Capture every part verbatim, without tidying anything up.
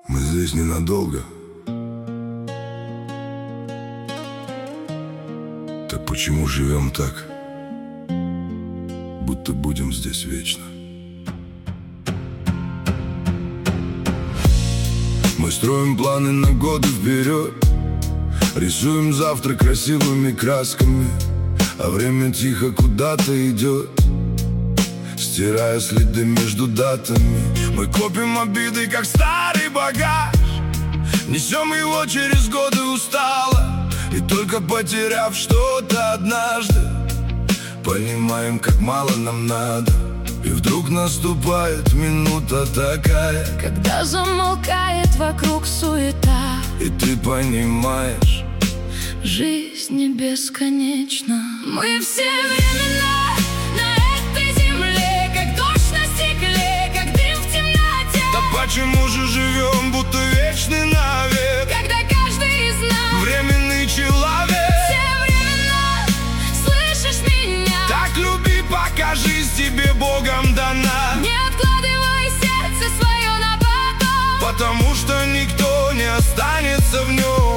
Мы здесь ненадолго. Так почему живем так, будто будем здесь вечно? Мы строим планы на годы вперед, рисуем завтра красивыми красками, а время тихо куда-то идет, стирая следы между датами. Мы копим обиды, как старый багаж, несем его через годы устало, и только потеряв что-то однажды, понимаем, как мало нам надо. И вдруг наступает минута такая, когда замолкает вокруг суета, и ты понимаешь, жизнь не бесконечна. Мы все времена на этой земле, как дождь на стекле, как дым в темноте. Да почему же живем, будто вечный навек, когда каждый из нас временный человек? Все времена, слышишь меня? Так люби, пока жизнь тебе Богом дана. Не откладывай сердце свое на потом, потому что никто не останется в нем.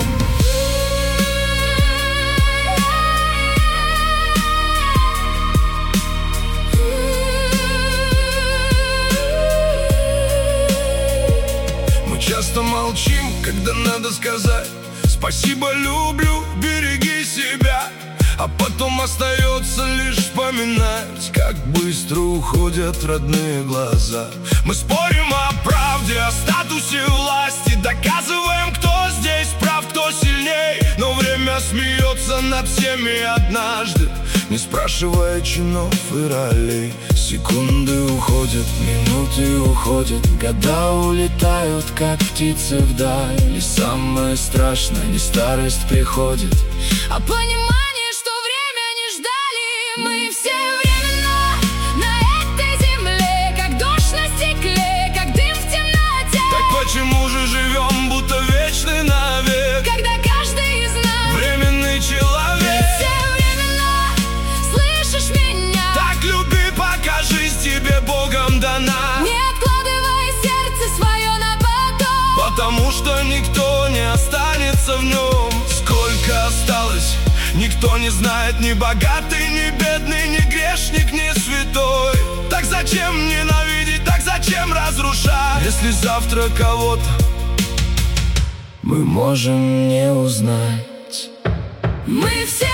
Мы часто молчим, когда надо сказать спасибо, люблю, береги себя. А потом остается лишь вспоминать, как быстро уходят родные глаза. Мы спорим о правде, о статусе власти, доказываем, кто здесь прав, кто сильней. Но время смеется над всеми однажды, не спрашивая чинов и ролей. Секунды уходят, минуты уходят, года улетают, как птицы вдаль. И самое страшное, не старость приходит, а понимание, что время не ждали. Мы все времена на этой земле, как дождь на стекле, как дым в темноте. Так почему же живем, будто вечный навек, когда каждый из нас временный человек? Все времена, слышишь меня? Так люби, пока жизнь тебе Богом дана. Не откладывай сердце свое на потом, потому что никто не останется в нем. Сколько осталось, никто не знает, ни богатый, ни бедный, ни грешник, ни святой. Так зачем ненавидеть, так зачем разрушать, если завтра кого-то мы можем не узнать? мы все